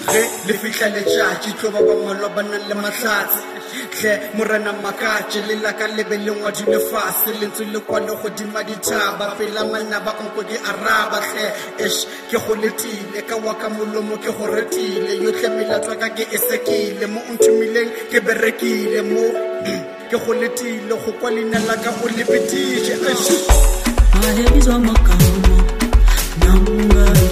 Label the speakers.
Speaker 1: le fihla letšatši tlo ba bangwalwa ba nang le mahlatse hle morena makatše le la ka lebe le ngwadile fase lentswe le kwale godima dithaba pela manaba nko di araba hle ke go letile ka wa ka molomo ke go retile yotlhe melatwa ka ke esekile mo nthumileng ke berekile mo ke go letile go kwa leina la ka o lebetile
Speaker 2: Mahebizwa makama, nanga